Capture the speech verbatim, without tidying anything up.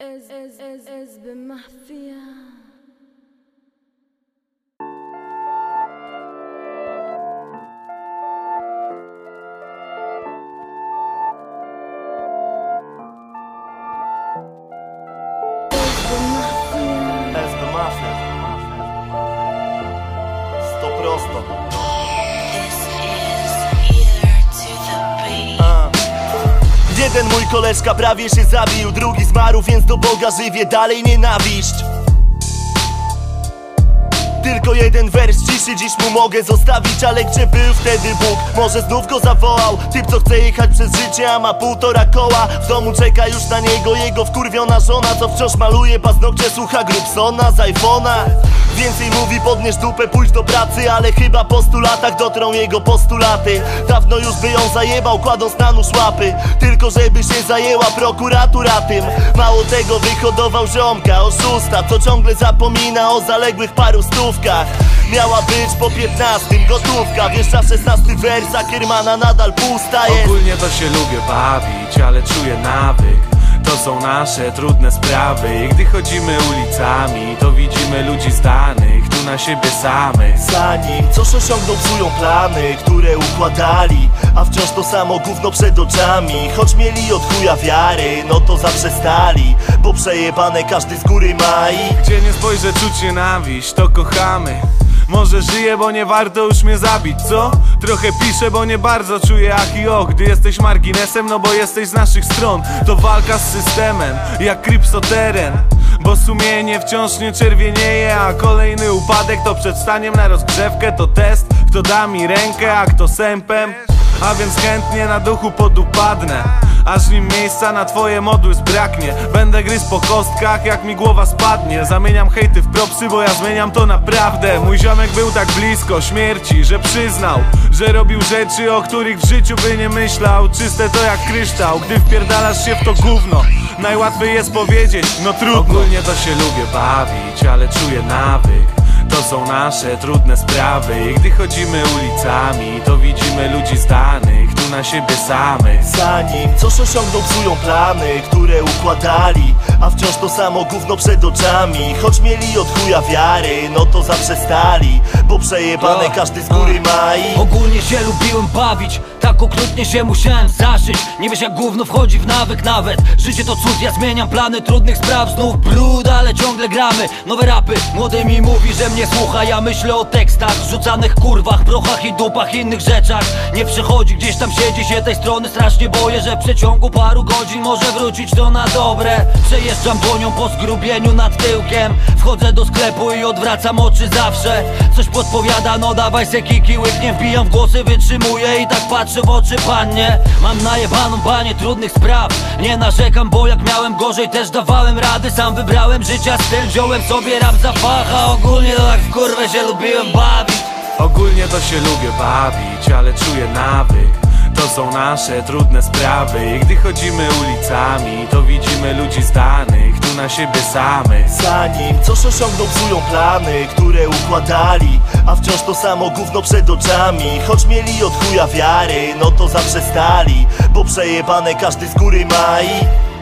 Ez, ez, ez, ez by mafia. Ez by mafia. Sto prosto. Jeden mój koleżka prawie się zabił, drugi zmarł, więc do Boga żywie dalej nienawiść. Tylko jeden wers ciszy dziś mu mogę zostawić, ale gdzie był wtedy Bóg? Może znów go zawołał? Typ, co chce jechać przez życie, a ma półtora koła. W domu czeka już na niego jego wkurwiona żona, co wciąż maluje paznokcie, słucha Grubsona z iPhone'a. Więcej mówi, podnieś dupę, pójdź do pracy, ale chyba po stu latach dotrą jego postulaty. Dawno już by ją zajebał, kładąc na nóż łapy, tylko żeby się zajęła prokuratura tym. Mało tego, wyhodował ziomka, oszusta, co ciągle zapomina o zaległych paru stówkach. Miała być po piętnastym gotówka, wiesz, a szesnasty wers, a Kiermana nadal pusta jest. Ogólnie to się lubię bawić, ale czuję nawyk. To są nasze trudne sprawy. I gdy chodzimy ulicami, to widzimy ludzi zdanych tu na siebie samych. Zanim coś osiągną, psują plany, które układali, a wciąż to samo gówno przed oczami. Choć mieli od chuja wiary, no to zaprzestali, bo przejebane każdy z góry ma. I gdzie nie spojrzę, czuć nienawiść, to kochamy. Może żyję, bo nie warto już mnie zabić, co? Trochę piszę, bo nie bardzo czuję ach i och. Gdy jesteś marginesem, no bo jesteś z naszych stron. To walka z systemem, jak kryptoteren. Bo sumienie wciąż nie czerwienieje, a kolejny upadek to przed staniem na rozgrzewkę. To test, kto da mi rękę, a kto sępem. A więc chętnie na duchu podupadnę, aż nim miejsca na twoje modły zbraknie. Będę gryzł po kostkach, jak mi głowa spadnie. Zamieniam hejty w propsy, bo ja zmieniam to naprawdę. Mój ziomek był tak blisko śmierci, że przyznał, że robił rzeczy, o których w życiu by nie myślał. Czyste to jak kryształ, gdy wpierdalasz się w to gówno, najłatwiej jest powiedzieć, no trudno. Ogólnie to się lubię bawić, ale czuję nawyk. To są nasze trudne sprawy. I gdy chodzimy ulicami, to widzimy ludzi zdanych tu na siebie samych. Zanim coś osiągną, psują plany, które układali, a wciąż to samo gówno przed oczami. Choć mieli od chuja wiary, no to zaprzestali, bo przejebane każdy z góry ma. I ogólnie się lubiłem bawić, tak okrutnie się musiałem zaszyć. Nie wiesz jak gówno wchodzi w nawyk nawet. Życie to cud, ja zmieniam plany trudnych spraw. Znów brud, ale ciągle gramy nowe rapy. Młody mi mówi, że mnie słucha, ja myślę o tekstach, rzucanych kurwach, prochach i dupach, innych rzeczach. Nie przechodzi, gdzieś tam siedzi się tej strony. Strasznie boję, że w przeciągu paru godzin może wrócić to na dobre. Przejeżdżam dłonią po zgrubieniu nad tyłkiem, wchodzę do sklepu i odwracam oczy zawsze. Coś podpowiada, no dawaj se kiki, łyknie, wbijam w głosy, wytrzymuję i tak patrzę w oczy pannie. Mam najebaną banię trudnych spraw, nie narzekam, bo jak miałem gorzej też dawałem rady. Sam wybrałem życia styl, wziąłem sobie rap za facha. Ogólnie to tak w kurwę się lubiłem bawić. Ogólnie to się lubię bawić, ale czuję nawyk. To są nasze trudne sprawy. I gdy chodzimy ulicami, to widzimy ludzi zdanych tu na siebie samych. Zanim coś osiągną, psują plany, które układali, a wciąż to samo gówno przed oczami. Choć mieli od chuja wiary, no to zaprzestali, bo przejebane każdy z góry ma. I